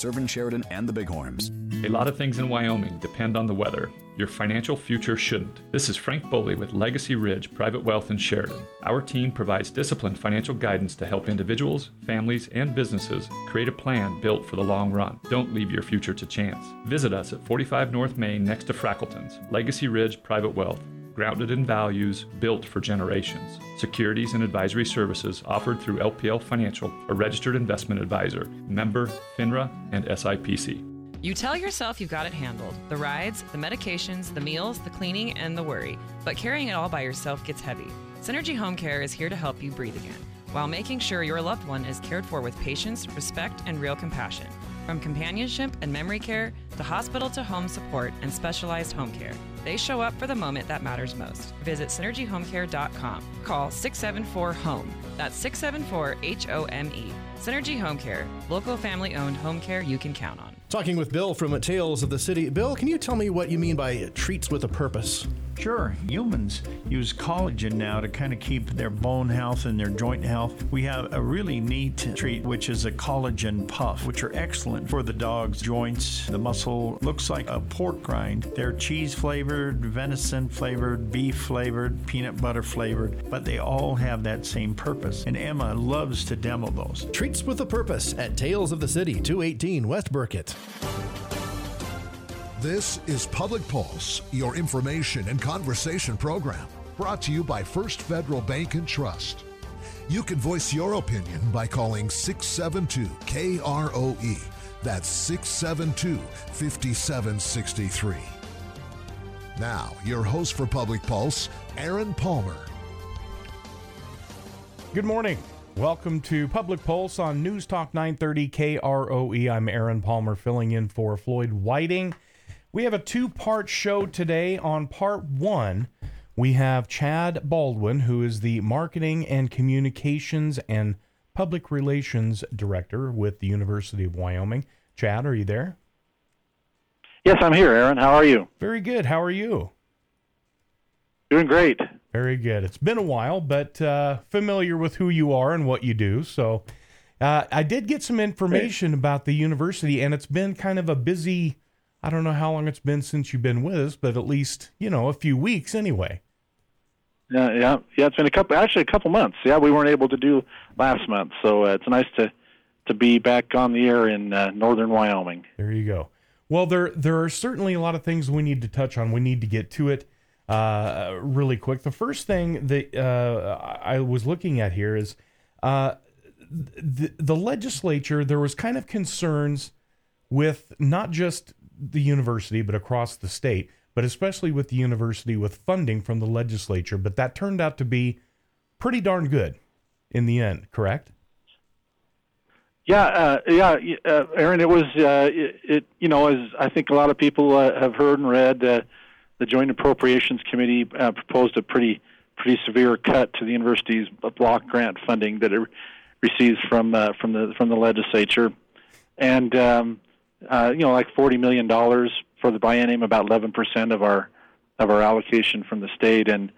serving Sheridan and the Bighorns. A lot of things in Wyoming depend on the weather. Your financial future shouldn't. This is Frank Boley with Legacy Ridge Private Wealth in Sheridan. Our team provides disciplined financial guidance to help individuals, families, and businesses create a plan built for the long run. Don't leave your future to chance. Visit us at 45 North Main next to Frackleton's. Legacy Ridge Private Wealth. Grounded in values, built for generations. Securities and advisory services offered through LPL Financial, a registered investment advisor. Member FINRA and SIPC. You tell yourself you've got it handled. The rides, the medications, the meals, the cleaning, and the worry. But carrying it all by yourself gets heavy. Synergy Home Care is here to help you breathe again, while making sure your loved one is cared for with patience, respect, and real compassion. From companionship and memory care to hospital-to-home support and specialized home care, they show up for the moment that matters most. Visit synergyhomecare.com. Call 674-HOME. That's 674-HOME. Synergy Home Care, local family-owned home care you can count on. Talking with Bill from Tales of the City. Bill, can you tell me what you mean by treats with a purpose? Sure. Humans use collagen now to kind of keep their bone health and their joint health. We have a really neat treat, which is a collagen puff, which are excellent for the dog's joints. The muscle looks like a pork rind. They're cheese flavored, venison flavored, beef flavored, peanut butter flavored, but they all have that same purpose. And Emma loves to demo those. Treats with a Purpose at Tales of the City, 218 West Burkett. This is Public Pulse, your information and conversation program, brought to you by First Federal Bank and Trust. You can voice your opinion by calling 672-KROE. That's 672-5763. Now, your host for Public Pulse, Aaron Palmer. Good morning. Welcome to Public Pulse on News Talk 930 KROE. I'm Aaron Palmer filling in for Floyd Whiting. We have a two-part show today. On part one, we have Chad Baldwin, who is the Marketing and Communications and Public Relations Director with the University of Wyoming. Chad, are you there? Yes, I'm here, Aaron. How are you? Very good. How are you? Doing great. Very good. It's been a while, but familiar with who you are and what you do. So I did get some information about the university, and it's been kind of a busy, I don't know how long it's been since you've been with us, but at least, a few weeks anyway. Yeah. It's been a couple months. Yeah, we weren't able to do last month, so it's nice to be back on the air in northern Wyoming. There you go. Well, there are certainly a lot of things we need to touch on. We need to get to it really quick. The first thing that I was looking at here is the legislature. There was kind of concerns with not just the university, but across the state, but especially with the university with funding from the legislature. But that turned out to be pretty darn good in the end, correct? Yeah, Aaron, it was, as I think a lot of people have heard and read, the Joint Appropriations Committee proposed a pretty severe cut to the university's block grant funding that it receives from the legislature, and like $40 million for the biennium, about 11% of our allocation from the state, and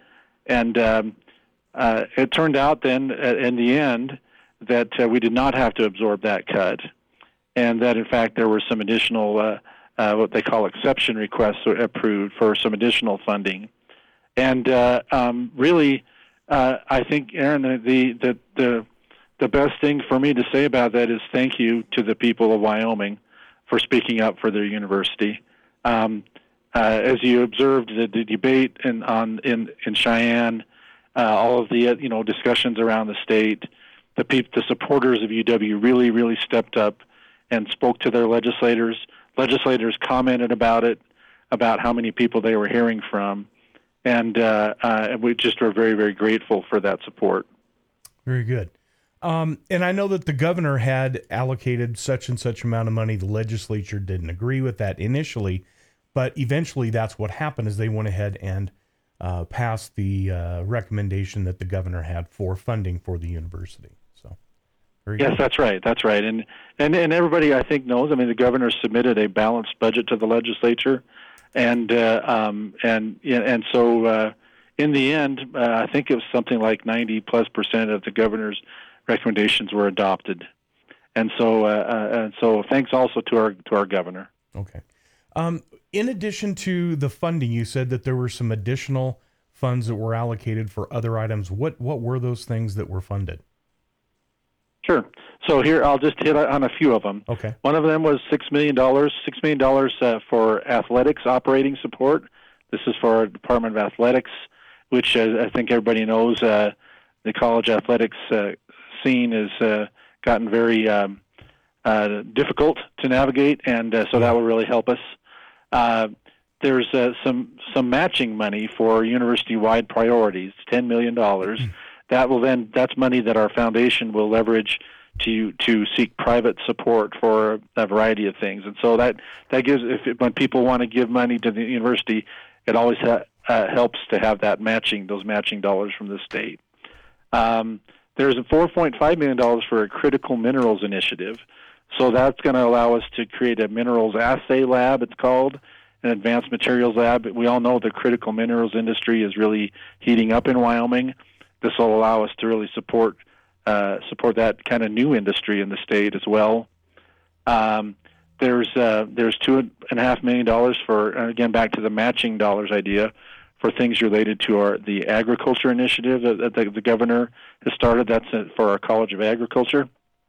it turned out then in the end that we did not have to absorb that cut, and that in fact there were some additional what they call exception requests approved for some additional funding, and really I think, Aaron, the best thing for me to say about that is thank you to the people of Wyoming for speaking up for their university. As you observed the debate in Cheyenne, all of the discussions around the state, the supporters of UW really stepped up and spoke to their legislators. Legislators commented about it, about how many people they were hearing from, and we just were very, very grateful for that support. Very good. And I know that the governor had allocated such and such amount of money. The legislature didn't agree with that initially, but eventually that's what happened is they went ahead and passed the recommendation that the governor had for funding for the university. So, very yes, good. That's right. And everybody I think knows. I mean, the governor submitted a balanced budget to the legislature, and so in the end, I think it was something like 90+% of the governor's recommendations were adopted, And so thanks also to our governor. Okay. In addition to the funding, you said that there were some additional funds that were allocated for other items. What were those things that were funded? Sure. So here I'll just hit on a few of them. Okay. One of them was $6 million for athletics operating support. This is for our Department of Athletics, which I think everybody knows the college athletics scene has gotten very difficult to navigate, and so that will really help us. There's some matching money for university-wide priorities, $10 million. That's money that our foundation will leverage to seek private support for a variety of things. And so that gives, when people want to give money to the university, it always helps to have those matching dollars from the state. There's a $4.5 million for a critical minerals initiative. So that's going to allow us to create a minerals assay lab, it's called, an advanced materials lab. We all know the critical minerals industry is really heating up in Wyoming. This will allow us to really support that kind of new industry in the state as well. There's $2.5 million for, again, back to the matching dollars idea, for things related to the agriculture initiative that the governor has started. That's for our College of Agriculture.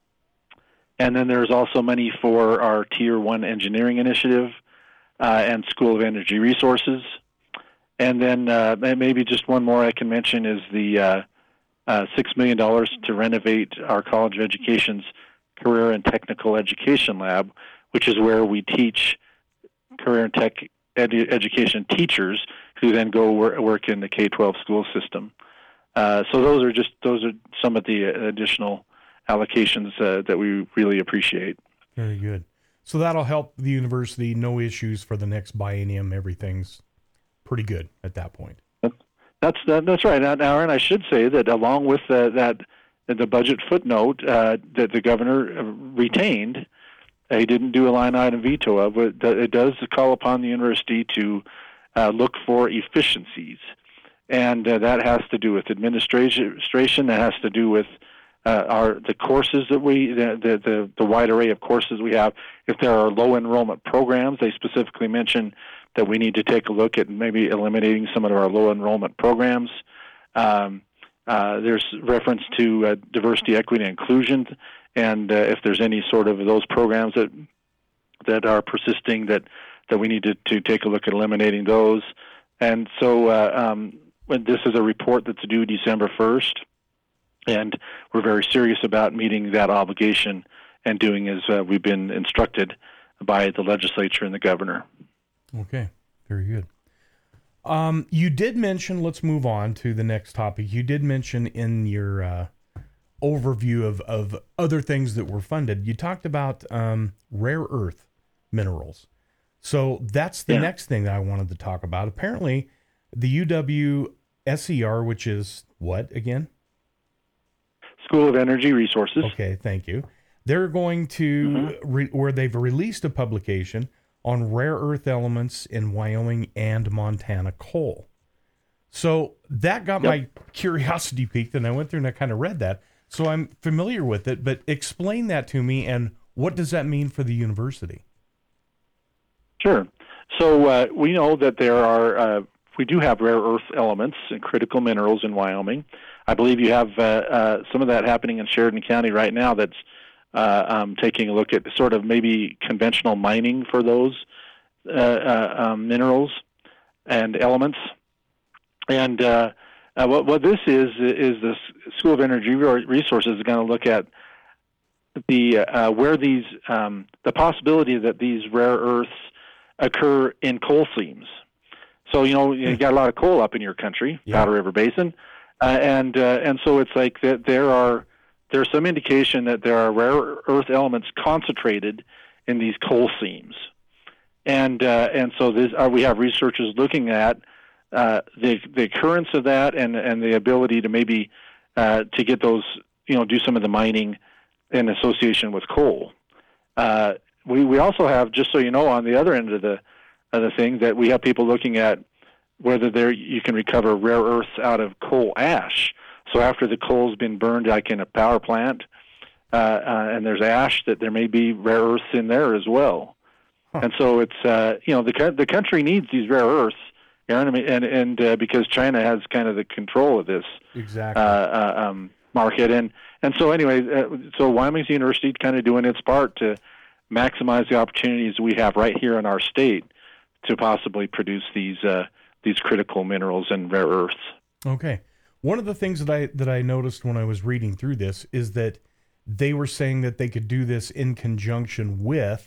And then there's also money for our Tier 1 engineering initiative and School of Energy Resources. And then maybe just one more I can mention is the $6 million to renovate our College of Education's Career and Technical Education Lab, which is where we teach career and tech education teachers who then go work in the K-12 school system. So those are some of the additional allocations that we really appreciate. Very good. So that'll help the university. No issues for the next biennium. Everything's pretty good at that point. That's right. Now, Aaron, I should say that along with the budget footnote that the governor retained, he didn't do a line item veto of, but it does call upon the university to look for efficiencies, and that has to do with administration. That has to do with the courses that the wide array of courses we have. If there are low enrollment programs, they specifically mention that we need to take a look at maybe eliminating some of our low enrollment programs. There's reference to diversity, equity, and inclusion, and if there's any sort of those programs that are persisting, that we need to take a look at eliminating those. And so when this is a report that's due December 1st, and we're very serious about meeting that obligation and doing as we've been instructed by the legislature and the governor. Okay, very good. You did mention, let's move on to the next topic. You did mention in your overview of other things that were funded, you talked about rare earth minerals. So that's the next thing that I wanted to talk about. Apparently, the UW SER, which is what again? School of Energy Resources. Okay, thank you. They're going to, where they've released a publication on rare earth elements in Wyoming and Montana coal. So that got my curiosity piqued, and I went through and I kind of read that. So I'm familiar with it, but explain that to me, and what does that mean for the university? Sure. So we know that we do have rare earth elements and critical minerals in Wyoming. I believe you have some of that happening in Sheridan County right now that's taking a look at sort of maybe conventional mining for those minerals and elements. And what this is the School of Energy Resources is going to look at where these the possibility that these rare earths occur in coal seams. So you got a lot of coal up in your country, Powder River Basin. And so it's like that there's some indication that there are rare earth elements concentrated in these coal seams, and so we have researchers looking at the occurrence of that and the ability to maybe to get those do some of the mining in association with coal. We also have, just so you know, on the other end of the thing, that we have people looking at whether you can recover rare earths out of coal ash. So after the coal's been burned, like in a power plant, and there's ash, that there may be rare earths in there as well. And so it's the country needs these rare earths, Aaron, and because China has kind of the control of this market, and so anyway, so Wyoming University kind of doing its part to maximize the opportunities we have right here in our state to possibly produce these critical minerals and rare earths. Okay. One of the things that I noticed when I was reading through this is that they were saying that they could do this in conjunction with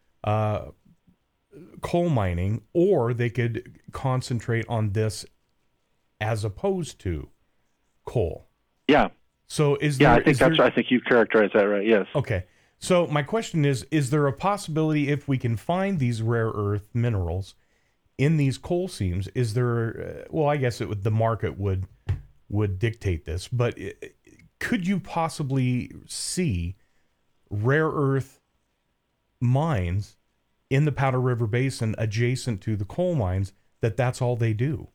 coal mining, or they could concentrate on this as opposed to coal. Yeah. So I think you've characterized that right. Yes. Okay. So my question is there a possibility, if we can find these rare earth minerals in these coal seams, is there, I guess the market would dictate this, but could you possibly see rare earth mines in the Powder River Basin adjacent to the coal mines that's all they do?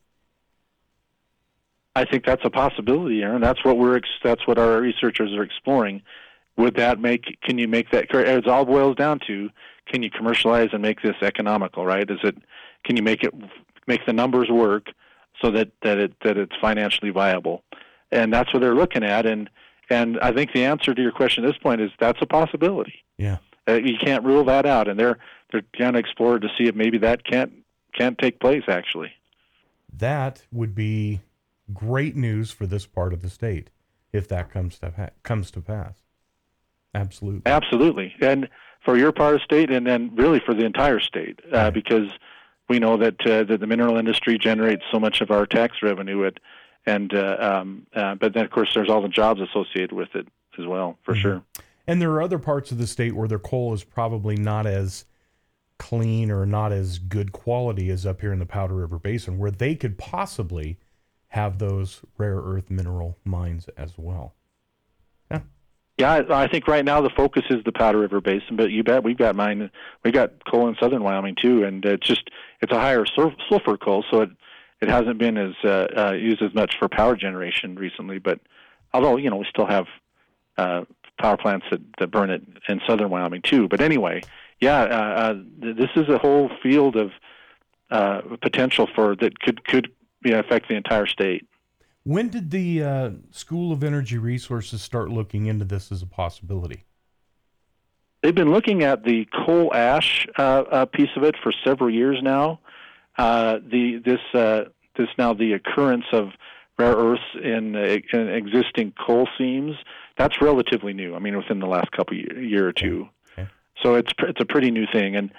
I think that's a possibility, Aaron. That's what our researchers are exploring. Can you make that, it all boils down to, can you commercialize and make this economical, right? Can you make the numbers work so that it's financially viable? And that's what they're looking at, and I think the answer to your question at this point is that's a possibility. Yeah. You can't rule that out, and they're trying to explore to see if maybe that can't take place, actually. That would be great news for this part of the state if that comes to pass. Absolutely. And for your part of the state, and then really for the entire state, because we know that the mineral industry generates so much of our tax revenue, but then, of course, there's all the jobs associated with it as well, for sure. And there are other parts of the state where their coal is probably not as clean or not as good quality as up here in the Powder River Basin, where they could possibly have those rare earth mineral mines as well. Yeah, I think right now the focus is the Powder River Basin, but you bet we've got coal in southern Wyoming too, and it's a higher sulfur coal, so it hasn't been as used as much for power generation recently. But although we still have power plants that burn it in southern Wyoming too. But anyway, this is a whole field of potential that could affect the entire state. When did the School of Energy Resources start looking into this as a possibility? They've been looking at the coal ash piece of it for several years now. The occurrence of rare earths in existing coal seams, that's relatively new. I mean, within the last couple year or two. Okay. So it's a pretty new thing, and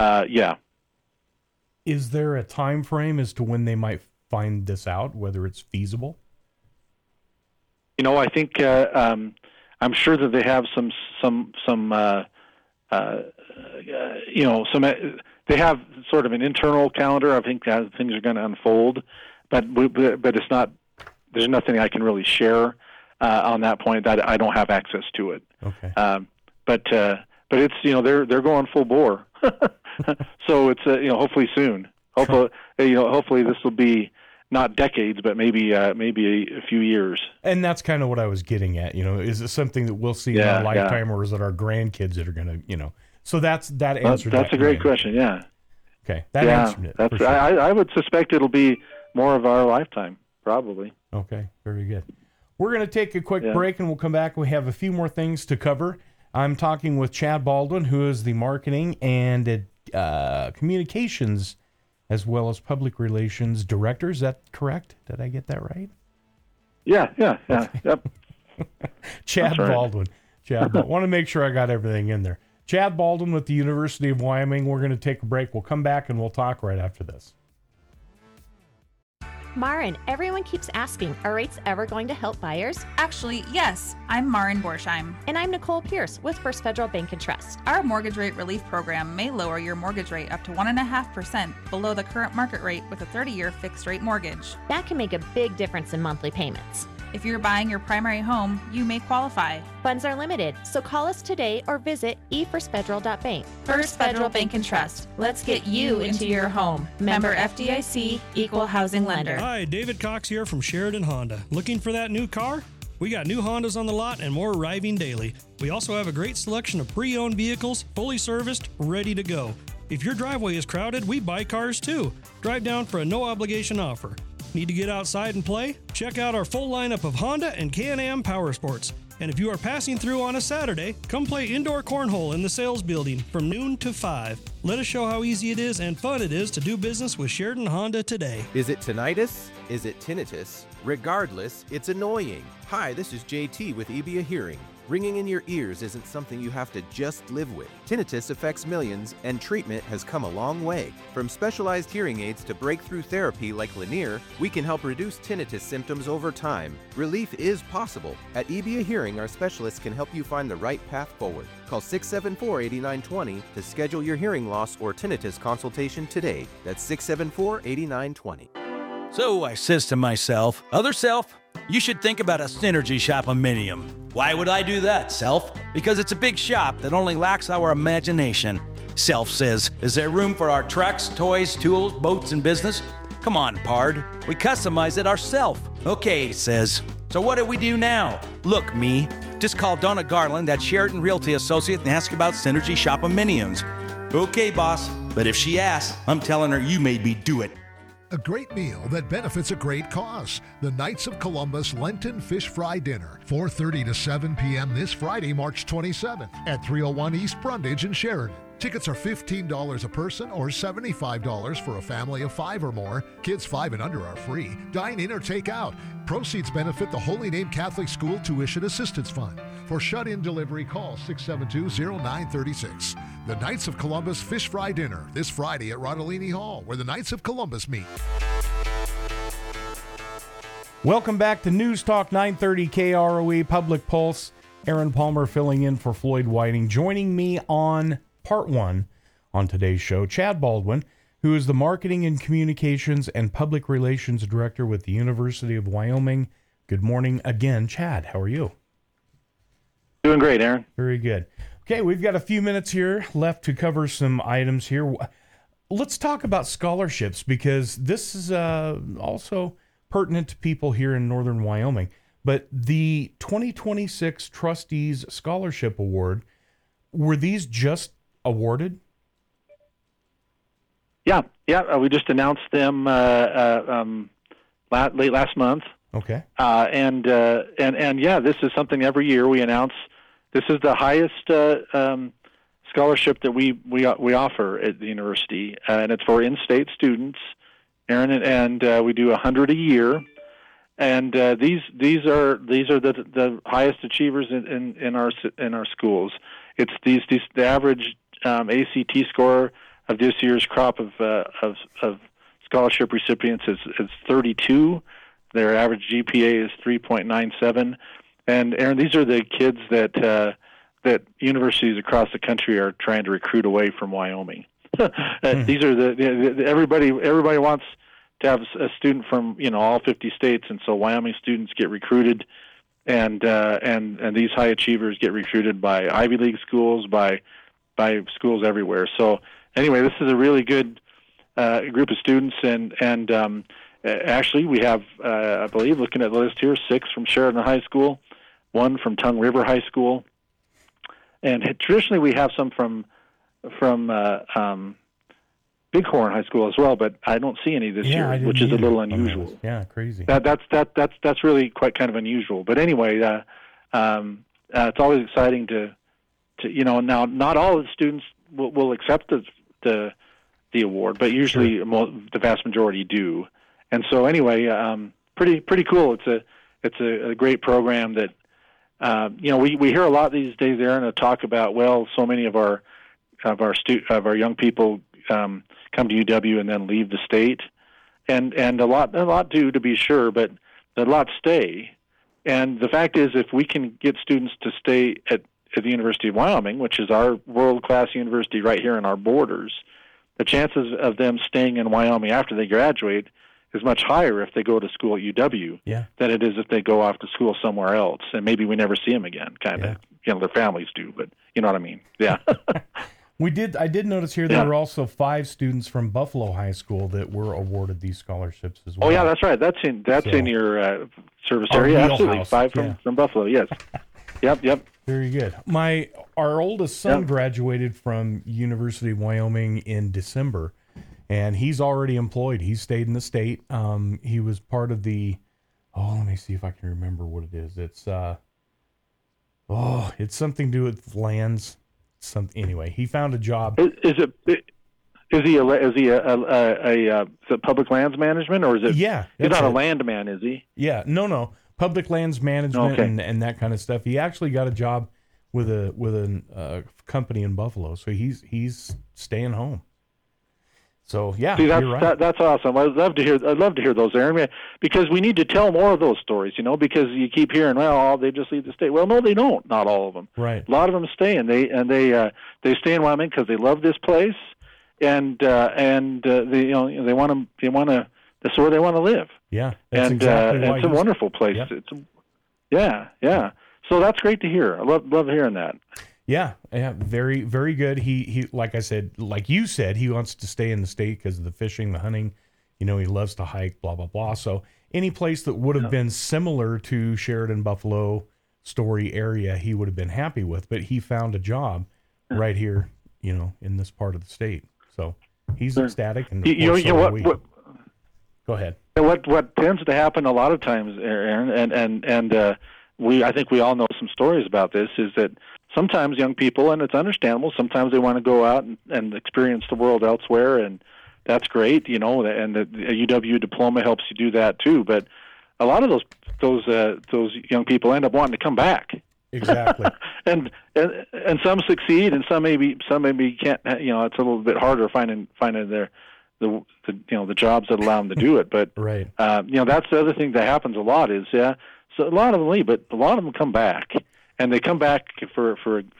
Is there a time frame as to when they might find this out, whether it's feasible? I think I'm sure that they have they have sort of an internal calendar. I think that things are going to unfold, but it's not. There's nothing I can really share on that point. That I don't have access to it. Okay. But it's they're going full bore. So it's hopefully soon. Hopefully this will be not decades, but maybe a few years. And that's kind of what I was getting at. Is it something that we'll see in our lifetime, or is it our grandkids that are going to? So that's that answer. That's a great question. Yeah. Okay, that answered it. That's, sure. I would suspect it'll be more of our lifetime, probably. Okay, very good. We're going to take a quick break, and we'll come back. We have a few more things to cover. I'm talking with Chad Baldwin, who is the marketing and communications as well as public relations director. Is that correct? Did I get that right? Yeah. Yep. Chad Baldwin. I want to make sure I got everything in there. Chad Baldwin with the University of Wyoming. We're going to take a break. We'll come back and we'll talk right after this. Marin, everyone keeps asking, are rates ever going to help buyers? Actually, yes. I'm Marin Borsheim. And I'm Nicole Pierce with First Federal Bank and Trust. Our mortgage rate relief program may lower your mortgage rate up to 1.5% below the current market rate with a 30-year fixed rate mortgage. That can make a big difference in monthly payments. If you're buying your primary home, you may qualify. Funds are limited, so call us today or visit efirstfederal.bank. First Federal Bank and Trust. Let's get you into your home. Member FDIC, Equal Housing Lender. Hi, David Cox here from Sheridan Honda. Looking for that new car? We got new Hondas on the lot and more arriving daily. We also have a great selection of pre-owned vehicles, fully serviced, ready to go. If your driveway is crowded, we buy cars too. Drive down for a no-obligation offer. Need to get outside and play? Check out our full lineup of Honda and Can-Am Power Sports. And if you are passing through on a Saturday, come play indoor cornhole in the sales building from noon to 5. Let us show how easy it is and fun it is to do business with Sheridan Honda today. Is it tinnitus? Is it tinnitus? Regardless, it's annoying. Hi, this is JT with EBIA Hearing. Ringing in your ears isn't something you have to just live with. Tinnitus affects millions, and treatment has come a long way. From specialized hearing aids to breakthrough therapy like Lanier, we can help reduce tinnitus symptoms over time. Relief is possible. At EBIA Hearing, our specialists can help you find the right path forward. Call 674-8920 to schedule your hearing loss or tinnitus consultation today. That's 674-8920. So I says to myself, other self, you should think about a Synergy Shop-A-Minium. Why would I do that, Self? Because it's a big shop that only lacks our imagination. Self says, is there room for our trucks, toys, tools, boats, and business? Come on, Pard. We customize it ourselves. Okay, says. So what do we do now? Look, me, just call Donna Garland at Sheridan Realty Associate and ask about Synergy Shop-A-Miniums. Okay, boss. But if she asks, I'm telling her you made me do it. A great meal that benefits a great cause. The Knights of Columbus Lenten Fish Fry Dinner, 4:30 to 7 p.m. this Friday, March 27th at 301 East Brundage in Sheridan. Tickets are $15 a person or $75 for a family of 5 or more. Kids 5 and under are free. Dine in or take out. Proceeds benefit the Holy Name Catholic School Tuition Assistance Fund. For shut-in delivery, call 672-0936. The Knights of Columbus Fish Fry Dinner this Friday at Rodolini Hall, where the Knights of Columbus meet. Welcome back to News Talk 930 KROE Public Pulse. Aaron Palmer filling in for Floyd Whiting. Joining me on part 1 on today's show, Chad Baldwin, who is the Marketing and Communications and Public Relations Director with the University of Wyoming. Good morning again, Chad. How are you? Doing great, Aaron. Very good. Okay, we've got a few minutes here left to cover some items here. Let's talk about scholarships, because this is also pertinent to people here in northern Wyoming. But the 2026 Trustees Scholarship Award, were these just awarded? Yeah. We just announced them late last month. Okay. And yeah, this is something every year we announce. This is the highest scholarship that we offer at the university, and it's for in-state students, Aaron, and we do 100 a year. And these are the highest achievers in our schools. It's the average ACT score of this year's crop of scholarship recipients is 32. Their average GPA is 3.97. And Aaron, these are the kids that universities across the country are trying to recruit away from Wyoming. These are everybody wants to have a student from all 50 states, and so Wyoming students get recruited, and these high achievers get recruited by Ivy League schools, by schools everywhere. So anyway, this is a really good group of students, and actually we have, I believe, looking at the list here, 6 from Sheridan High School, 1 from Tongue River High School, and traditionally we have some from Bighorn High School as well, but I don't see any this year, which is a little unusual. Yeah, crazy. That's really quite kind of unusual. But anyway, it's always exciting to now not all of the students will accept the award, but usually the vast majority do. And so anyway, pretty cool. It's a great program that we hear a lot these days, Aaron, to talk about. Well, so many of our young people come to UW and then leave the state, and a lot do, to be sure, but a lot stay. And the fact is, if we can get students to stay at the University of Wyoming, which is our world-class university right here in our borders, the chances of them staying in Wyoming after they graduate is much higher if they go to school at UW than it is if they go off to school somewhere else, and maybe we never see them again, kind of. Their families do, but you know what I mean. Yeah. I did notice here there were also 5 students from Buffalo High School that were awarded these scholarships as well. Oh yeah, that's right. That's in your service area. Absolutely, 5 from Buffalo. Yes. Yep. Very good. Our oldest son graduated from University of Wyoming in December, and he's already employed. He stayed in the state. He was part of the. Oh, let me see if I can remember what it is. It's it's something to do with lands. Anyway, he found a job. Is he a public lands management, or is it? Yeah, he's not a landman, is he? Yeah, no, public lands management and that kind of stuff. He actually got a job with a company in Buffalo, so he's staying home. So yeah, see, you're right. That's awesome. I'd love to hear those, Aaron, because we need to tell more of those stories. Because you keep hearing, well, they just leave the state. Well, no, they don't. Not all of them. Right. A lot of them stay, and they stay in Wyoming because they love this place, and they want to. That's where they want to live. Yeah, that's exactly why it's a wonderful place. Yeah. It's So that's great to hear. I love hearing that. Yeah, very, very good. He, like I said, like you said, he wants to stay in the state because of the fishing, the hunting. He loves to hike, blah, blah, blah. So any place that would have been similar to Sheridan, Buffalo, Story area, he would have been happy with. But he found a job right here, in this part of the state. So he's ecstatic. And what? Go ahead. What tends to happen a lot of times, Aaron, and I think we all know some stories about this, is that sometimes young people, and it's understandable, sometimes they want to go out and experience the world elsewhere, and that's great, and the UW diploma helps you do that too. But a lot of those young people end up wanting to come back. Exactly. and some succeed, and some maybe can't. It's a little bit harder finding the jobs that allow them to do it. But right. That's the other thing that happens a lot is so a lot of them leave, but a lot of them come back. And they come back for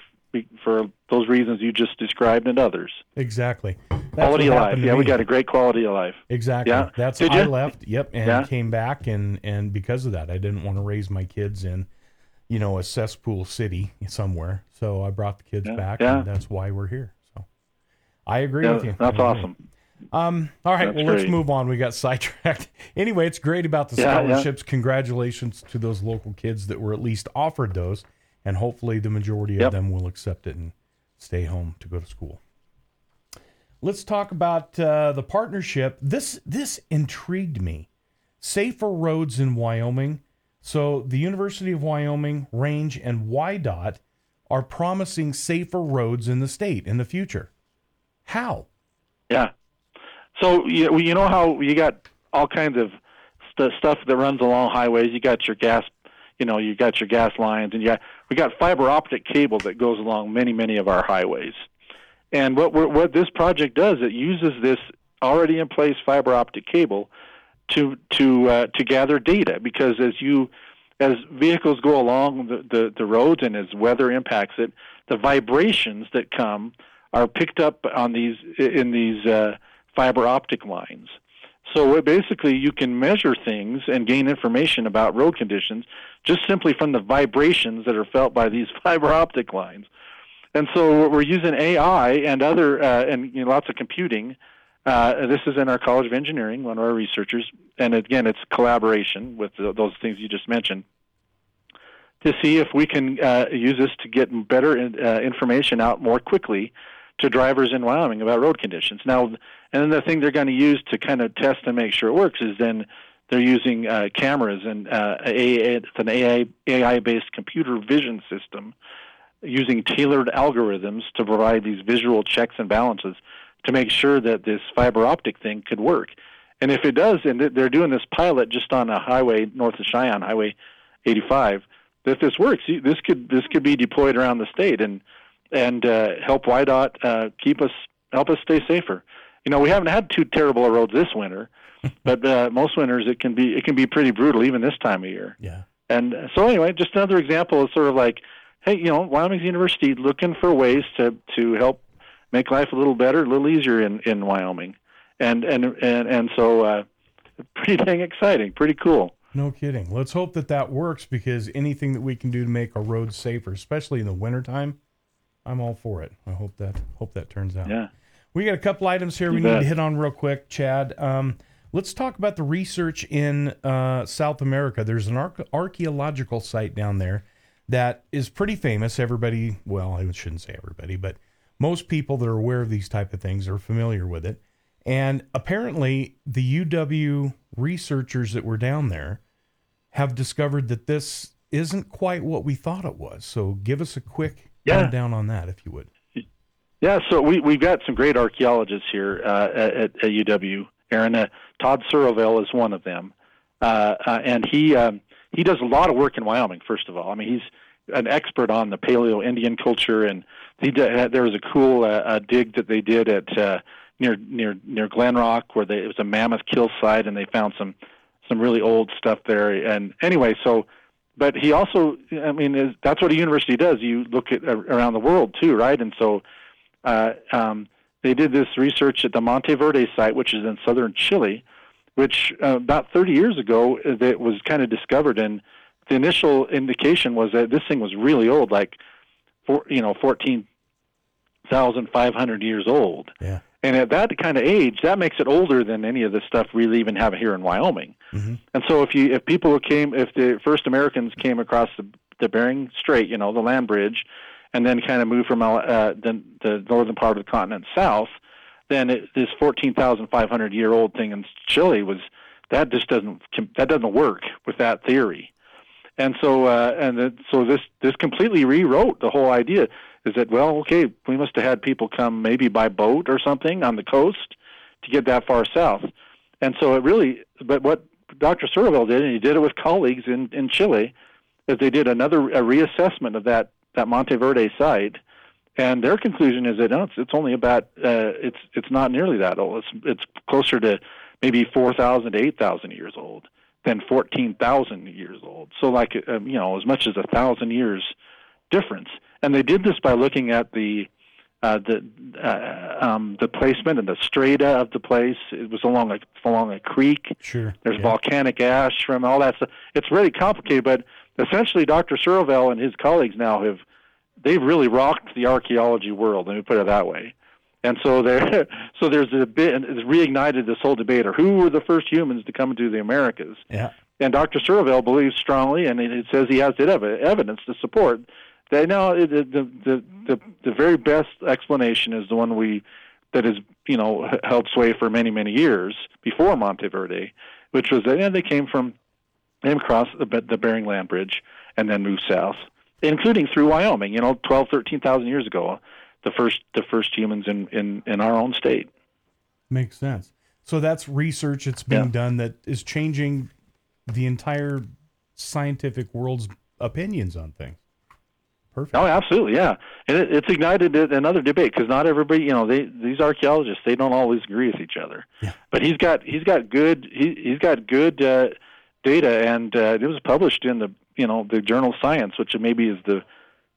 those reasons you just described and others. Exactly. Quality of life. Yeah, we got a great quality of life. Exactly. Yeah. That's I left. Yep, and came back, and because of that, I didn't want to raise my kids in, a cesspool city somewhere. So I brought the kids back, and that's why we're here. So I agree with you. That's awesome. All right, let's move on. We got sidetracked. Anyway, it's great about the scholarships. Congratulations to those local kids that were at least offered those. And hopefully the majority of them will accept it and stay home to go to school. Let's talk about the partnership. This intrigued me. Safer roads in Wyoming. So the University of Wyoming, Range, and WYDOT are promising safer roads in the state in the future. How? Yeah. So you know how you got all kinds of stuff that runs along highways. You got your gas. You got your gas lines, and we got fiber optic cable that goes along many of our highways. And what this project does, it uses this already in place fiber optic cable to gather data, because as vehicles go along the roads and as weather impacts it, the vibrations that come are picked up in these fiber optic lines. So basically, you can measure things and gain information about road conditions just simply from the vibrations that are felt by these fiber optic lines. And so we're using AI and other and lots of computing. This is in our College of Engineering, one of our researchers, and again, it's collaboration with those things you just mentioned, to see if we can use this to get better information out more quickly to drivers in Wyoming about road conditions. Now, and then the thing they're going to use to kind of test and make sure it works is then they're using cameras and it's an AI-based computer vision system using tailored algorithms to provide these visual checks and balances to make sure that this fiber optic thing could work. And if it does, and they're doing this pilot just on a highway north of Cheyenne, Highway 85, if this works, this could be deployed around the state and help WYDOT help us stay safer. We haven't had too terrible of roads this winter, but most winters it can be pretty brutal even this time of year. Yeah. And so anyway, just another example is sort of like, hey, Wyoming University looking for ways to help make life a little better, a little easier in Wyoming, and so pretty dang exciting, pretty cool. No kidding. Let's hope that works, because anything that we can do to make our roads safer, especially in the wintertime, I'm all for it. I hope that turns out. Yeah. We got a couple items here we need to hit on real quick, Chad. Let's talk about the research in South America. There's an archaeological site down there that is pretty famous. Everybody, well, I shouldn't say everybody, but most people that are aware of these type of things are familiar with it. And apparently the UW researchers that were down there have discovered that this isn't quite what we thought it was. So give us a quick rundown on that, if you would. Yeah, so we've got some great archaeologists here at UW, Aaron. Todd Surroville is one of them. And he does a lot of work in Wyoming, first of all. I mean, he's an expert on the Paleo-Indian culture, and there was a cool dig that they did at near Glen Rock, where it was a mammoth kill site, and they found some really old stuff there. And anyway, but he also, I mean, that's what a university does. You look at around the world too, right? And so they did this research at the Monteverde site, which is in southern Chile, which about 30 years ago that was kind of discovered, and the initial indication was that this thing was really old, like 14,500 years old. Yeah. And at that kind of age, that makes it older than any of the stuff we even have here in Wyoming. Mm-hmm. And so if the first Americans came across the Bering Strait, the land bridge, and then kind of moved from the northern part of the continent south, then this 14,500-year-old thing in Chile just doesn't work with that theory. And so so this completely rewrote the whole idea. Is that, well, okay, we must have had people come maybe by boat or something on the coast to get that far south. And so but what Dr. Surroville did, and he did it with colleagues in Chile, is they did a reassessment of that Monteverde site, and their conclusion is that no, it's only about it's not nearly that old. It's closer to maybe 4,000 to 8,000 years old than 14,000 years old. So like as much as 1,000 years difference. And they did this by looking at the placement and the strata of the place. It was along a creek. Sure. There's volcanic ash from all that stuff. It's really complicated, but essentially Dr. Surroville and his colleagues now they've really rocked the archaeology world, let me put it that way. And so there's a bit, and it's reignited this whole debate, or who were the first humans to come into the Americas? Yeah. And Dr. Surroville believes strongly, and it says he has evidence to support that. Now, the very best explanation is the one that has held sway for many, many years before Monteverde, which was that they came across the Bering Land Bridge and then moved south, including through Wyoming. 12,000, 13,000 years ago, the first humans in our own state. Makes sense. So that's research that's being done that is changing the entire scientific world's opinions on things. Perfect. Oh, absolutely, yeah. And it's ignited another debate, because not everybody, these archaeologists, they don't always agree with each other. Yeah. But he's got good data, and it was published in the journal Science, which maybe is the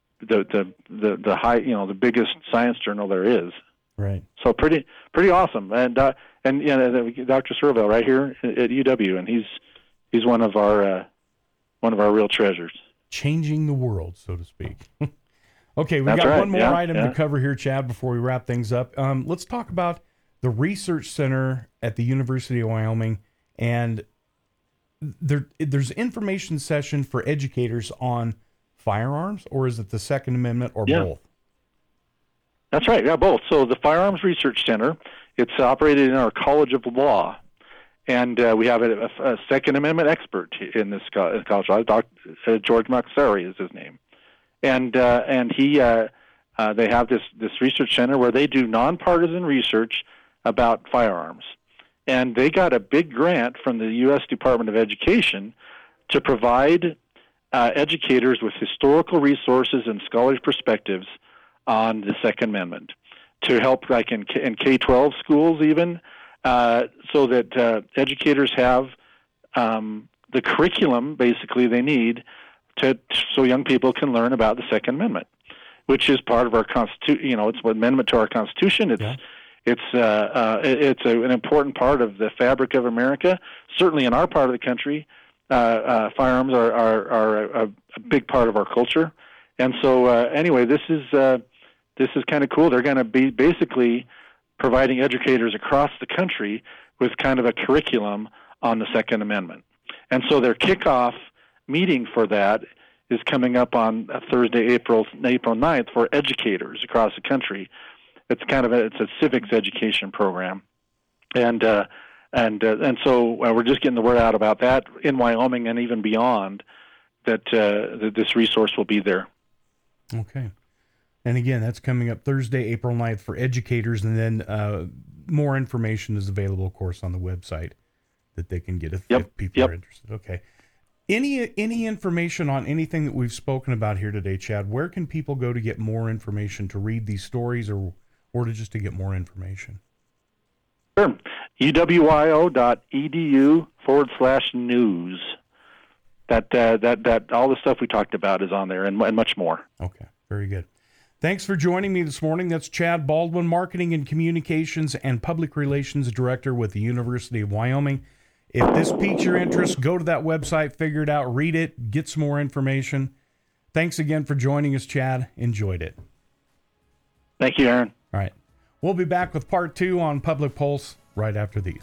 high, the biggest science journal there is. Right. So pretty awesome. And Dr. Surroville right here at UW, and he's one of our real treasures. Changing the world, so to speak. Okay, we've got one more item to cover here, Chad, before we wrap things up. Let's talk about the Research Center at the University of Wyoming, and there's information session for educators on firearms, or is it the Second Amendment, or both? That's right, both. So the Firearms Research Center, it's operated in our College of Law. And we have a Second Amendment expert in this college. George Maxari is his name, and he they have this research center where they do nonpartisan research about firearms, and they got a big grant from the U.S. Department of Education to provide educators with historical resources and scholarly perspectives on the Second Amendment to help, like in K-12 schools even. So that educators have the curriculum basically they need so young people can learn about the Second Amendment, which is part of our Constitution. It's an amendment to our Constitution. It's an important part of the fabric of America. Certainly in our part of the country, firearms are a big part of our culture. And so anyway, this is this is kind of cool. They're going to be basically providing educators across the country with kind of a curriculum on the Second Amendment. And so their kickoff meeting for that is coming up on Thursday, April 9th for educators across the country. It's kind of it's a civics education program. And so we're just getting the word out about that in Wyoming and even beyond, that this resource will be there. Okay. And again, that's coming up Thursday, April 9th for educators, and then more information is available, of course, on the website that they can get if people are interested. Okay. Any information on anything that we've spoken about here today, Chad? Where can people go to get more information, to read these stories, or to just to get more information? Sure. uwyo.edu/news. That all the stuff we talked about is on there, and much more. Okay, very good. Thanks for joining me this morning. That's Chad Baldwin, Marketing and Communications and Public Relations Director with the University of Wyoming. If this piques your interest, go to that website, figure it out, read it, get some more information. Thanks again for joining us, Chad. Enjoyed it. Thank you, Aaron. All right. We'll be back with part 2 on Public Pulse right after these.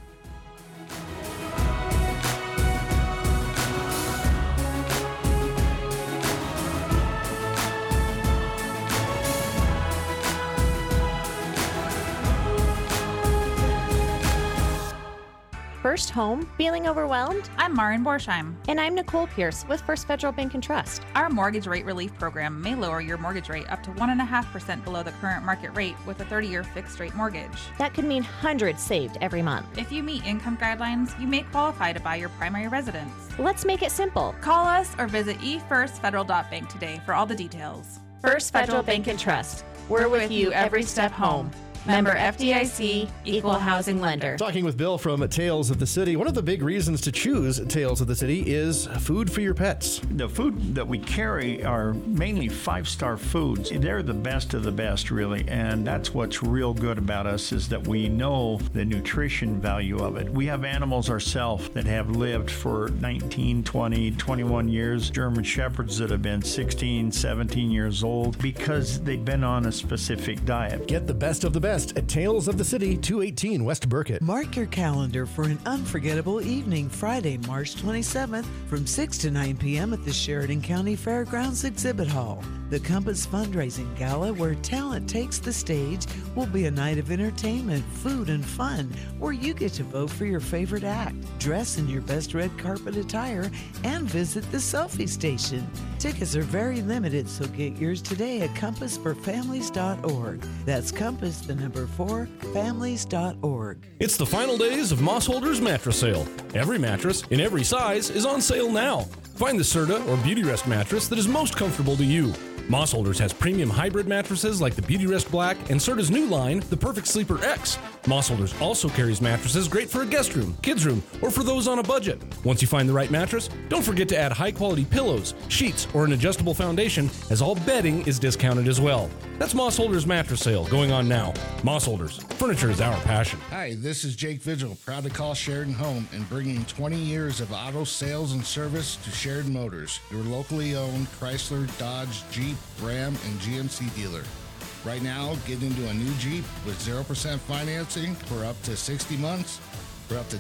First home? Feeling overwhelmed? I'm Marin Borsheim. And I'm Nicole Pierce with First Federal Bank and Trust. Our mortgage rate relief program may lower your mortgage rate up to 1.5% below the current market rate with a 30-year fixed rate mortgage. That could mean hundreds saved every month. If you meet income guidelines, you may qualify to buy your primary residence. Let's make it simple. Call us or visit efirstfederal.bank today for all the details. First Federal Bank and Trust. We're with you every step home. Member FDIC, Equal Housing Lender. Talking with Bill from Tales of the City. One of the big reasons to choose Tales of the City is food for your pets. The food that we carry are mainly 5-star foods. They're the best of the best, really, and that's what's real good about us, is that we know the nutrition value of it. We have animals ourselves that have lived for 19, 20, 21 years, German Shepherds that have been 16, 17 years old because they've been on a specific diet. Get the best of the best at Tales of the City, 218 West Burkett. Mark your calendar for an unforgettable evening, Friday, March 27th from 6 to 9 p.m. at the Sheridan County Fairgrounds Exhibit Hall. The Compass Fundraising Gala, where talent takes the stage, will be a night of entertainment, food, and fun, where you get to vote for your favorite act, dress in your best red carpet attire, and visit the selfie station. Tickets are very limited, so get yours today at compassforfamilies.org. That's Compass, the number 4, families.org. It's the final days of Moss Holders Mattress Sale. Every mattress in every size is on sale now. Find the Serta or Beautyrest mattress that is most comfortable to you. Moss Holders has premium hybrid mattresses like the Beautyrest Black and Serta's new line, the Perfect Sleeper X. Moss Holders also carries mattresses great for a guest room, kids room, or for those on a budget. Once you find the right mattress, don't forget to add high-quality pillows, sheets, or an adjustable foundation, as all bedding is discounted as well. That's Moss Holders Mattress Sale going on now. Moss Holders, furniture is our passion. Hi, this is Jake Vigil, proud to call Sheridan home and bringing 20 years of auto sales and service to Sheridan Motors, your locally owned Chrysler, Dodge, Jeep, Ram, and GMC dealer. Right now, get into a new Jeep with 0% financing for up to 60 months for up to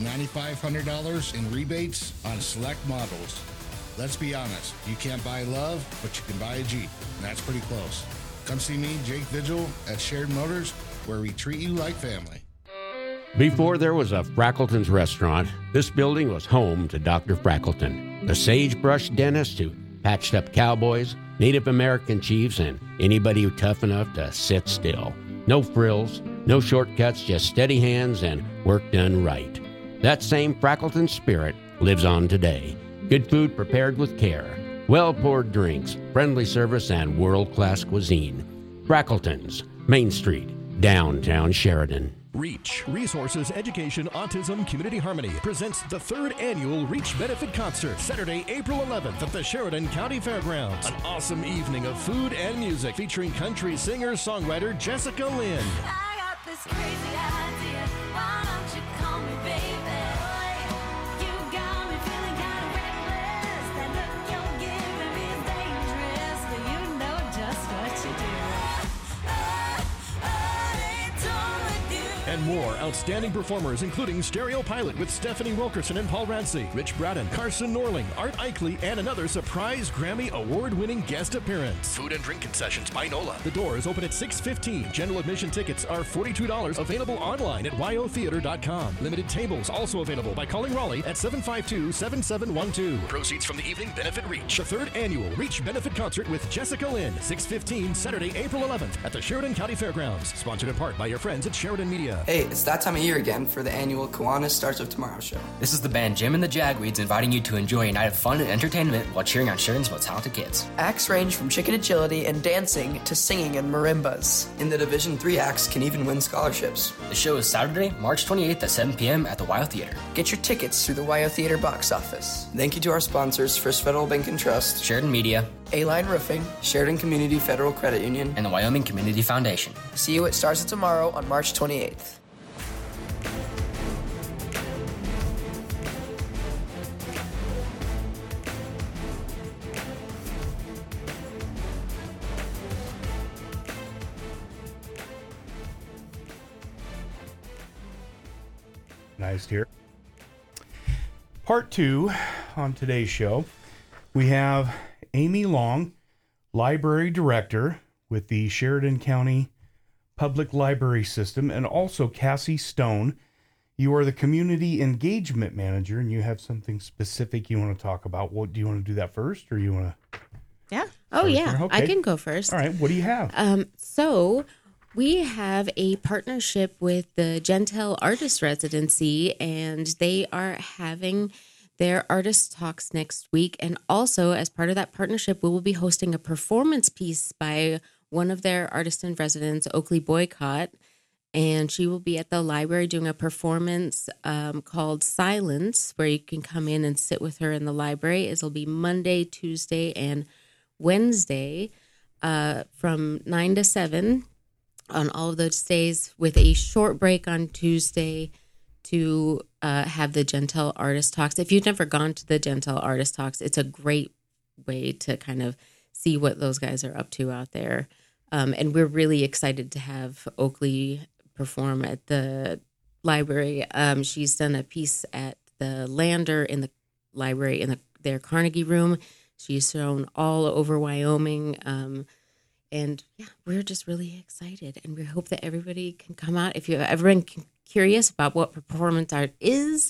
$9,500 in rebates on select models. Let's be honest, you can't buy love, but you can buy a Jeep, and that's pretty close. Come see me, Jake Vigil, at Sheridan Motors, where we treat you like family. Before there was a Frackleton's restaurant, this building was home to Dr. Frackleton, the sagebrush dentist who patched up cowboys, Native American chiefs, and anybody tough enough to sit still. No frills, no shortcuts, just steady hands and work done right. That same Frackleton spirit lives on today. Good food prepared with care, well-poured drinks, friendly service, and world-class cuisine. Frackleton's, Main Street, downtown Sheridan. REACH, Resources, Education, Autism, Community Harmony, presents the 3rd annual REACH Benefit Concert, Saturday, April 11th at the Sheridan County Fairgrounds. An awesome evening of food and music featuring country singer-songwriter Jessica Lynn. I got this crazy idea, why don't you call me baby? You got me feeling kind of reckless, that look you're giving me is dangerous, but you know just what to do. And more outstanding performers, including Stereo Pilot with Stephanie Wilkerson and Paul Rancy, Rich Braden, Carson Norling, Art Ikley, and another surprise Grammy award-winning guest appearance. Food and drink concessions by NOLA. The doors open at 6:15. General admission tickets are $42. Available online at yotheater.com. Limited tables also available by calling Raleigh at 752-7712. Proceeds from the evening benefit Reach. The third annual Reach Benefit Concert with Jessica Lynn. 6:15 Saturday, April 11th at the Sheridan County Fairgrounds. Sponsored in part by your friends at Sheridan Media. Hey, it's that time of year again for the annual Kiwanis Stars of Tomorrow show. This is the band Jim and the Jagweeds inviting you to enjoy a night of fun and entertainment while cheering on Sheridan's most talented kids. Acts range from chicken agility and dancing to singing and marimbas. In the Division III acts can even win scholarships. The show is Saturday, March 28th at 7 p.m. at the WYO Theater. Get your tickets through the WYO Theater box office. Thank you to our sponsors, First Federal Bank and Trust, Sheridan Media, A-Line Roofing, Sheridan Community Federal Credit Union, and the Wyoming Community Foundation. See you at Stars of Tomorrow on March 28th. Nice here. Part 2 on today's show. We have Amy Long, Library Director with the Sheridan County Public Library System, and also Cassie Stone. You are the Community Engagement Manager, and you have something specific you want to talk about. What do you want to do that first, or you want to? Yeah. Oh, yeah. Okay. I can go first. All right. What do you have? So we have a partnership with the Gentel Artist Residency, and they are having their artist talks next week. And also, as part of that partnership, we will be hosting a performance piece by one of their artists in residence, Oakley Boycott. And she will be at the library doing a performance called Silence, where you can come in and sit with her in the library. It'll be Monday, Tuesday, and Wednesday from 9 to 7 on all of those days, with a short break on Tuesday to have the Gentel Artist Talks. If you've never gone to the Gentel Artist Talks, it's a great way to kind of see what those guys are up to out there. And we're really excited to have Oakley perform at the library. She's done a piece at the Lander in the library in their Carnegie room. She's shown all over Wyoming. And yeah, we're just really excited, and we hope that everybody can come out. If you've ever been curious about what performance art is,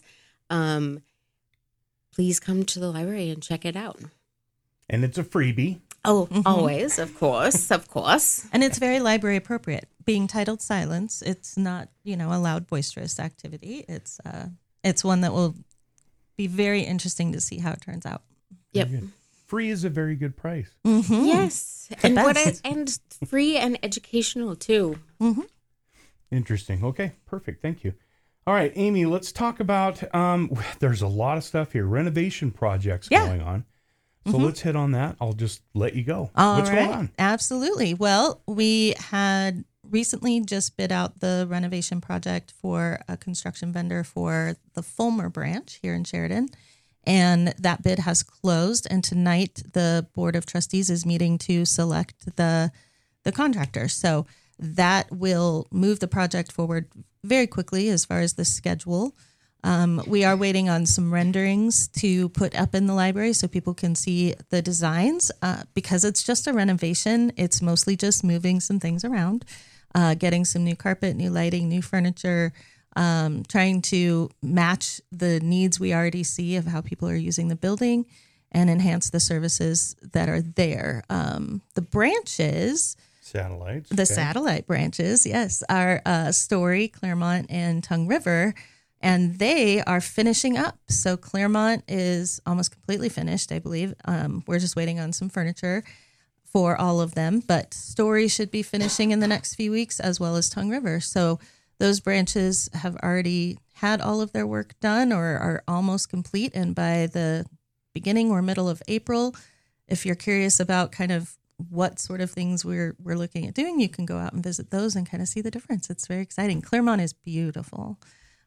please come to the library and check it out. And it's a freebie. Oh, always, of course, of course. And it's very library appropriate. Being titled Silence, it's not, a loud, boisterous activity. It's one that will be very interesting to see how it turns out. Yep. Free is a very good price. Mm-hmm. Yes, and best. and free and educational too. Mm-hmm. Interesting. Okay, perfect. Thank you. All right, Amy, let's talk about. There's a lot of stuff here. Renovation projects going on. So let's hit on that. I'll just let you go. What's going on? Absolutely. Well, we had recently just bid out the renovation project for a construction vendor for the Fulmer branch here in Sheridan. And that bid has closed. And tonight, the Board of Trustees is meeting to select the contractor. So that will move the project forward very quickly as far as the schedule. We are waiting on some renderings to put up in the library so people can see the designs. Because it's just a renovation, it's mostly just moving some things around, getting some new carpet, new lighting, new furniture, trying to match the needs we already see of how people are using the building and enhance the services that are there. The branches... Satellites. The satellite branches, yes, are Story, Claremont, and Tongue River, and they are finishing up. So Claremont is almost completely finished, I believe. We're just waiting on some furniture for all of them, but Story should be finishing in the next few weeks, as well as Tongue River. So those branches have already had all of their work done or are almost complete, and by the beginning or middle of April, if you're curious about kind of what sort of things we're looking at doing, you can go out and visit those and kind of see the difference. It's very exciting. Claremont is beautiful.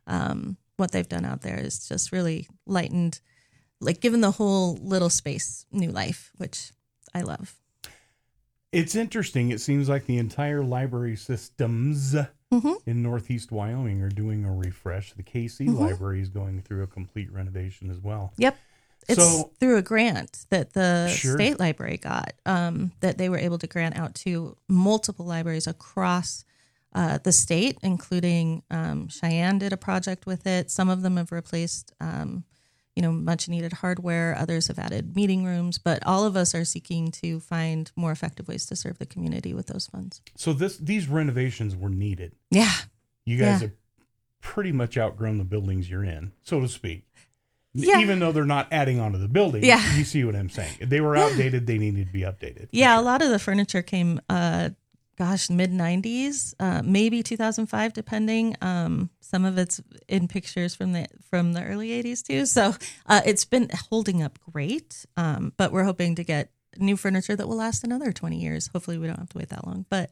What they've done out there is just really lightened, like given the whole little space new life, which I love. It's interesting. It seems like the entire library systems in Northeast Wyoming are doing a refresh. The KC Library is going through a complete renovation as well. Yep. It's So- through a grant that the Sure. state library got, that they were able to grant out to multiple libraries across the state, including Cheyenne did a project with it. Some of them have replaced, much needed hardware. Others have added meeting rooms, but all of us are seeking to find more effective ways to serve the community with those funds. So these renovations were needed. Yeah. You guys Yeah. have pretty much outgrown the buildings you're in, so to speak. Yeah. Even though they're not adding on to the building, Yeah. you see what I'm saying. They were outdated. They needed to be updated. Yeah, a lot of the furniture came, mid 90s, maybe 2005, depending. Some of it's in pictures from the early 80s too. So it's been holding up great. But we're hoping to get new furniture that will last another 20 years. Hopefully, we don't have to wait that long. But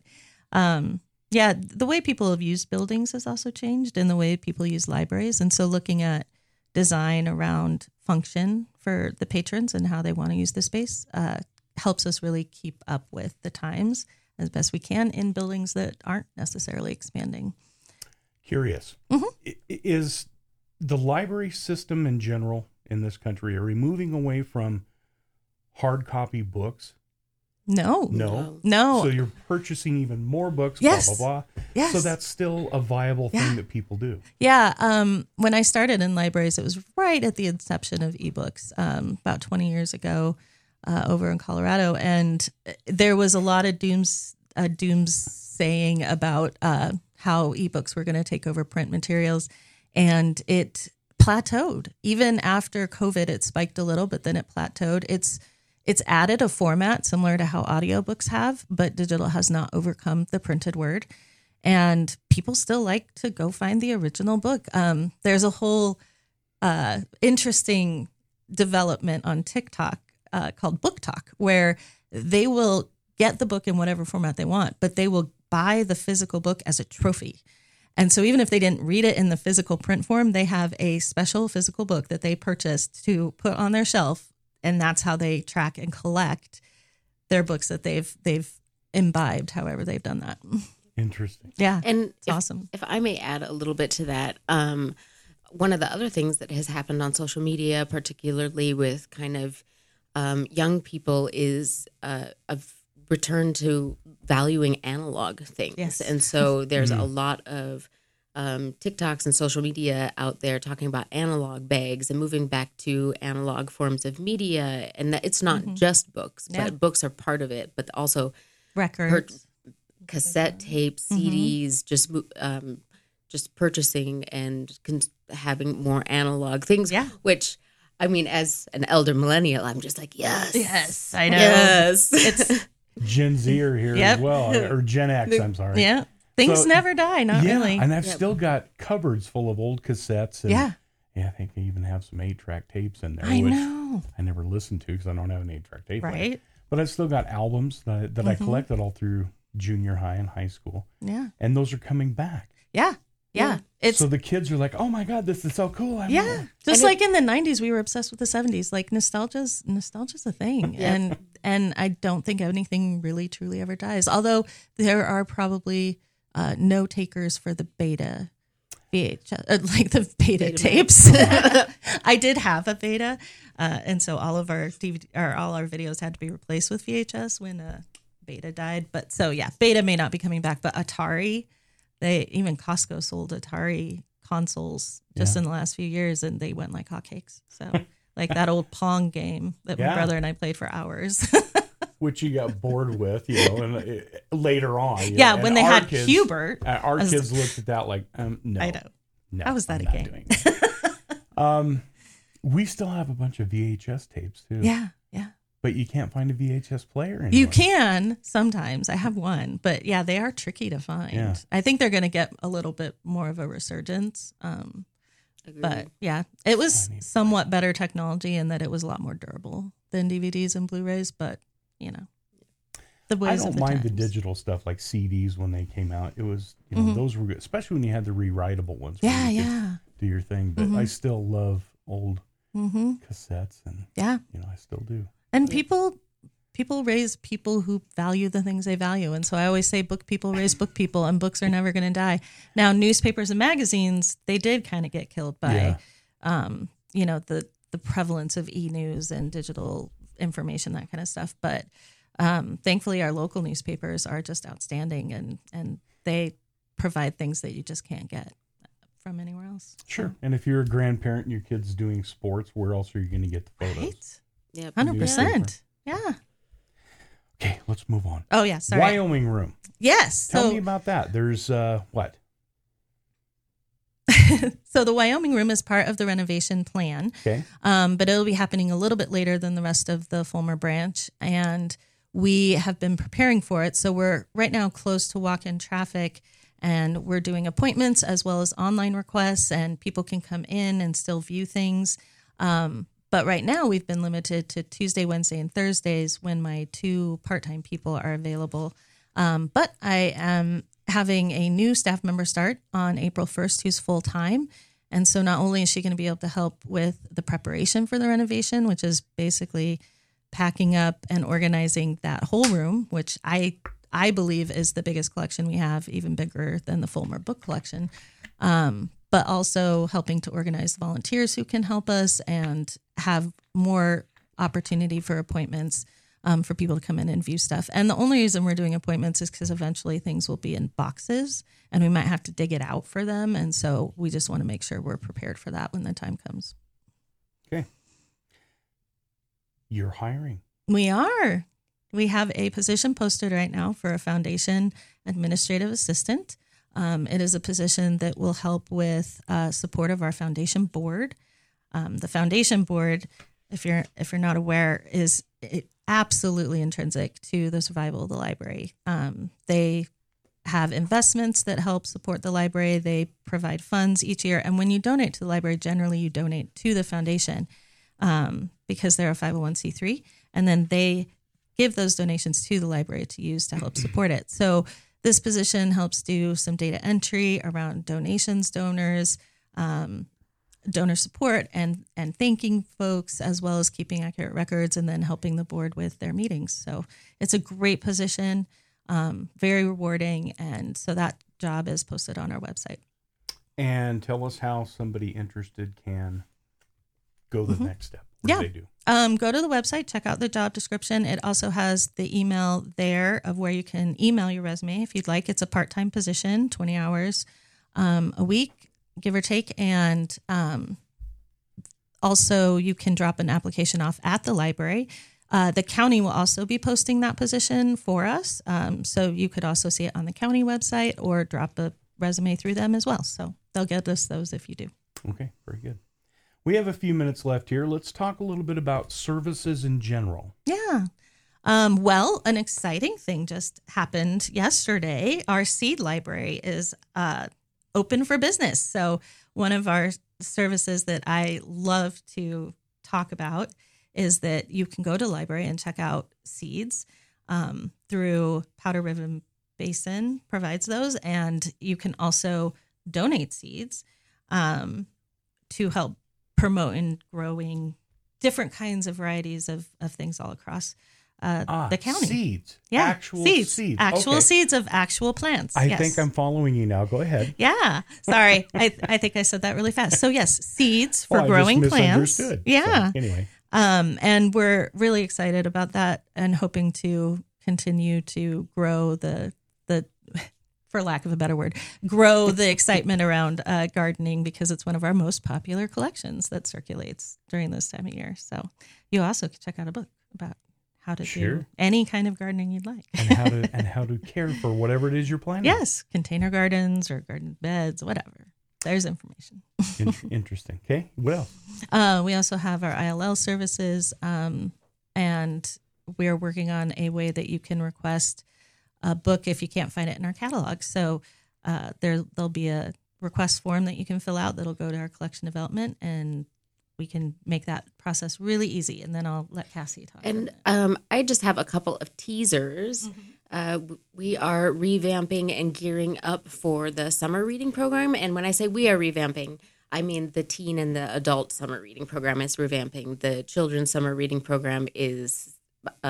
the way people have used buildings has also changed, and the way people use libraries. And so looking at design around function for the patrons and how they want to use the space helps us really keep up with the times as best we can in buildings that aren't necessarily expanding. Curious. Is the library system in general in this country, are we moving away from hard copy books? No. So you're purchasing even more books, Yes. blah, blah, blah. Yes. So that's still a viable thing that people do. Yeah. When I started in libraries, it was right at the inception of ebooks, about 20 years ago, over in Colorado. And there was a lot of doomsaying about how ebooks were going to take over print materials. And it plateaued. Even after COVID, it spiked a little, but then it plateaued. It's added a format similar to how audiobooks have, but digital has not overcome the printed word. And people still like to go find the original book. There's a whole interesting development on TikTok called Book Talk, where they will get the book in whatever format they want, but they will buy the physical book as a trophy. And so even if they didn't read it in the physical print form, they have a special physical book that they purchased to put on their shelf. And that's how they track and collect their books that they've imbibed, however they've done that. Interesting. Yeah. And it's awesome. If I may add a little bit to that, one of the other things that has happened on social media, particularly with kind of young people, is a return to valuing analog things. Yes. And so there's a lot of TikToks and social media out there talking about analog bags and moving back to analog forms of media. And that it's not just books, but books are part of it, but also records, cassette tapes, CDs, just purchasing and having more analog things, which, I mean, as an elder millennial, I'm just like, yes, I know. Yes. It's Gen Z are here as well, or Gen X, I'm sorry. Yeah. Things So- never die, not really. And I've still got cupboards full of old cassettes. And Yeah. I think I even have some 8-track tapes in there. I which know. I never listened to because I don't have an 8-track tape player. Right. But I've still got albums that I collected all through junior high and high school. Yeah. And those are coming back. Yeah. It's So the kids are like, oh my God, this is so cool. I yeah. know. Just like in the 90s, we were obsessed with the 70s. Like nostalgia's a thing. Yep. And I don't think anything really truly ever dies. Although there are probably no takers for the beta VHS, like the beta tapes. I did have a beta, and so all of our DVD or all our videos had to be replaced with VHS when beta died. But so yeah, beta may not be coming back, but Atari, even Costco sold Atari consoles just in the last few years, and they went like hotcakes. So like that old Pong game that my brother and I played for hours. Which you got bored with, and later on. Yeah, and when they our had kids, Hubert. Our kids looked at that like, no. I know. No, How was that I'm a not game? doing it. We still have a bunch of VHS tapes too. Yeah. But you can't find a VHS player anymore. You can sometimes. I have one, but yeah, they are tricky to find. Yeah. I think they're going to get a little bit more of a resurgence. But yeah, it was somewhat better technology in that it was a lot more durable than DVDs and Blu-rays. But the ways I of don't mind the times. digital stuff like CDs when they came out. It was, those were good, especially when you had the rewritable ones. where Yeah, you could yeah. Do your thing, but I still love old cassettes, and Yeah. I still do. And people people raise people who value the things they value. And so I always say book people raise book people, and books are never going to die. Now, newspapers and magazines, they did kind of get killed by, the prevalence of e-news and digital information, that kind of stuff. But thankfully, our local newspapers are just outstanding, and they provide things that you just can't get from anywhere else. Sure. And if you're a grandparent and your kid's doing sports, where else are you going to get the photos? Right? Yep. 100%. Yeah. Okay, let's move on. Oh, yeah, sorry. Wyoming Room. Yes. Tell me about that. There's what? So the Wyoming Room is part of the renovation plan. Okay. But it'll be happening a little bit later than the rest of the Fulmer branch. And we have been preparing for it. So we're right now close to walk-in traffic, and we're doing appointments as well as online requests, and people can come in and still view things. But right now we've been limited to Tuesday, Wednesday, and Thursdays when my 2 part-time people are available. But I am having a new staff member start on April 1st who's full-time. And so not only is she going to be able to help with the preparation for the renovation, which is basically packing up and organizing that whole room, which I believe is the biggest collection we have, even bigger than the Fulmer book collection, but also helping to organize volunteers who can help us and have more opportunity for appointments for people to come in and view stuff. And the only reason we're doing appointments is because eventually things will be in boxes and we might have to dig it out for them. And so we just want to make sure we're prepared for that when the time comes. Okay. You're hiring. We are. We have a position posted right now for a foundation administrative assistant. It is a position that will help with support of our foundation board. The foundation board, if you're not aware, is absolutely intrinsic to the survival of the library. They have investments that help support the library. They provide funds each year. And when you donate to the library, generally you donate to the foundation because they're a 501c3. And then they give those donations to the library to use to help support it. So this position helps do some data entry around donations, donors, donor support, and thanking folks, as well as keeping accurate records and then helping the board with their meetings. So it's a great position, very rewarding. And so that job is posted on our website. And tell us how somebody interested can go the next step. What do they do? Go to the website, check out the job description. It also has the email there of where you can email your resume if you'd like. It's a part-time position, 20 hours a week, give or take. And also you can drop an application off at the library. The county will also be posting that position for us. So you could also see it on the county website or drop a resume through them as well. So they'll get us those if you do. Okay, very good. We have a few minutes left here. Let's talk a little bit about services in general. Yeah. Well, an exciting thing just happened yesterday. Our seed library is open for business. So one of our services that I love to talk about is that you can go to the library and check out seeds through Powder River Basin provides those. And you can also donate seeds to help promote and growing different kinds of varieties of things all across the county. Seeds. Yeah. Actual seeds. Actual Okay. seeds of actual plants. I think I'm following you now. Go ahead. Yeah. Sorry. I think I said that really fast. So yes, seeds for Well, I growing just plants. misunderstood. Yeah. So, anyway. And we're really excited about that and hoping to continue to grow the for lack of a better word, grow the excitement around gardening because it's one of our most popular collections that circulates during this time of year. So you also can check out a book about how to do any kind of gardening you'd like. and how to care for whatever it is you're planting. Yes, container gardens or garden beds, whatever. There's information. Interesting. Okay, what else? We also have our ILL services, and we're working on a way that you can request a book if you can't find it in our catalog. So there'll be a request form that you can fill out that'll go to our collection development, and we can make that process really easy. And then I'll let Cassie talk. And I just have a couple of teasers. We are revamping and gearing up for the summer reading program. And when I say we are revamping, I mean the teen and the adult summer reading program is revamping. The children's summer reading program is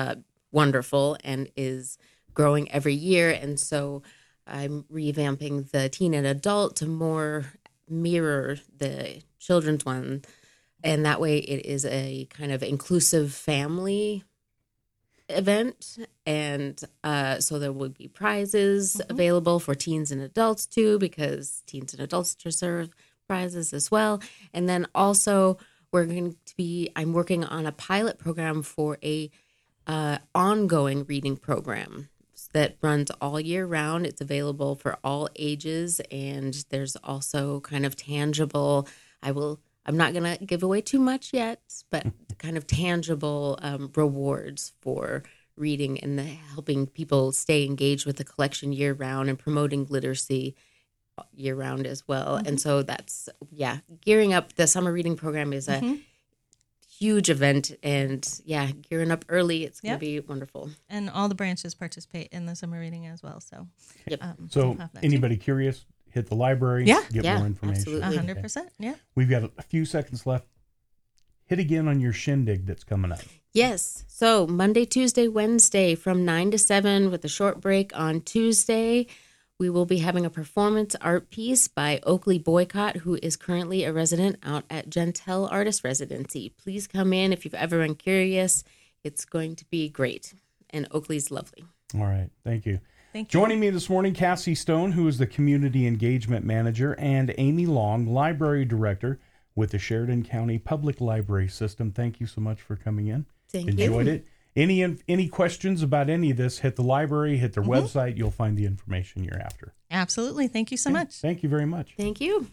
wonderful and is growing every year. And so I'm revamping the teen and adult to more mirror the children's one. And that way it is a kind of inclusive family event. And so there will be prizes available for teens and adults too, because teens and adults deserve prizes as well. And then also I'm working on a pilot program for a ongoing reading program that runs all year round. It's available for all ages, and there's also kind of tangible, I'm not going to give away too much yet, but kind of tangible rewards for reading and helping people stay engaged with the collection year round and promoting literacy year round as well. And so that's, gearing up. The summer reading program is a huge event, and gearing up early. It's going to be wonderful. And all the branches participate in the summer reading as well. So, so anybody curious, hit the library, get more information. Absolutely. 100%. Yeah. We've got a few seconds left. Hit again on your shindig that's coming up. Yes. So Monday, Tuesday, Wednesday from 9 to 7 with a short break on Tuesday. We will be having a performance art piece by Oakley Boycott, who is currently a resident out at Gentile Artist Residency. Please come in if you've ever been curious. It's going to be great. And Oakley's lovely. All right. Thank you. Thank you. Joining me this morning, Cassie Stone, who is the Community Engagement Manager, and Amy Long, Library Director with the Sheridan County Public Library System. Thank you so much for coming in. Enjoyed it. Any questions about any of this, hit the library, hit their website. You'll find the information you're after. Absolutely. Thank you so much. Thank you very much. Thank you.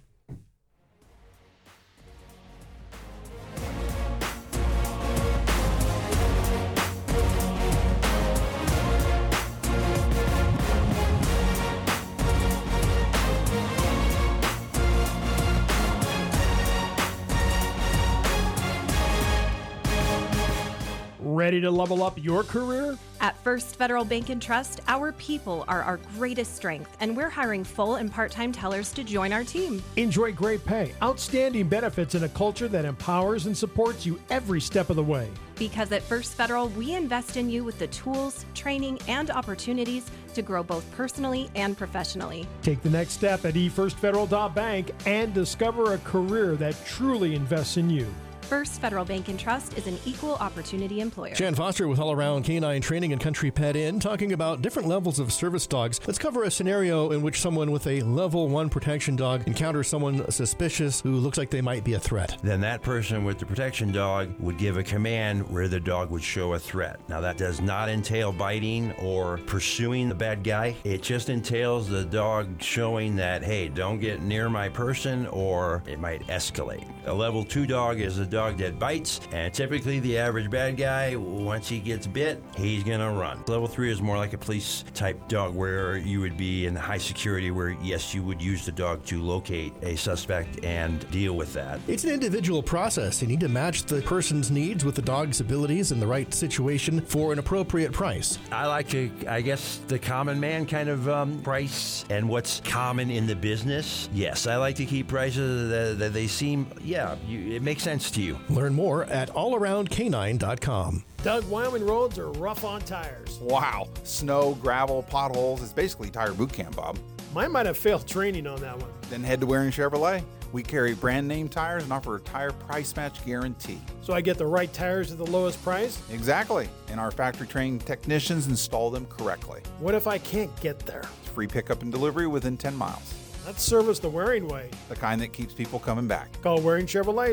Ready to level up your career? At First Federal Bank and Trust, our people are our greatest strength, and we're hiring full and part-time tellers to join our team. Enjoy great pay, outstanding benefits, and a culture that empowers and supports you every step of the way. Because at First Federal, we invest in you with the tools, training, and opportunities to grow both personally and professionally. Take the next step at efirstfederal.bank and discover a career that truly invests in you. First Federal Bank and Trust is an equal opportunity employer. Shan Foster with All Around Canine Training and Country Pet Inn, talking about different levels of service dogs. Let's cover a scenario in which someone with a level 1 protection dog encounters someone suspicious who looks like they might be a threat. Then that person with the protection dog would give a command where the dog would show a threat. Now that does not entail biting or pursuing the bad guy. It just entails the dog showing that, hey, don't get near my person or it might escalate. A level 2 dog is a dog that bites, and typically the average bad guy, once he gets bit, he's gonna run. Level 3 is more like a police type dog where you would be in high security where, yes, you would use the dog to locate a suspect and deal with that. It's an individual process. You need to match the person's needs with the dog's abilities in the right situation for an appropriate price. I like to, I guess, the common man kind of price and what's common in the business. Yes, I like to keep prices that they seem, it makes sense to you. Learn more at allaroundcanine.com. Doug, Wyoming roads are rough on tires. Wow. Snow, gravel, potholes. It's basically tire boot camp, Bob. Mine might have failed training on that one. Then head to Waring Chevrolet. We carry brand name tires and offer a tire price match guarantee. So I get the right tires at the lowest price? Exactly. And our factory trained technicians install them correctly. What if I can't get there? It's free pickup and delivery within 10 miles. That's service the Waring way. The kind that keeps people coming back. Call Waring Chevrolet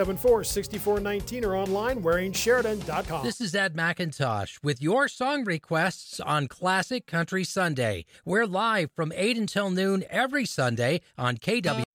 674-6419 or online WaringSheridan.com. This is Ed McIntosh with your song requests on Classic Country Sunday. We're live from 8 until noon every Sunday on KW.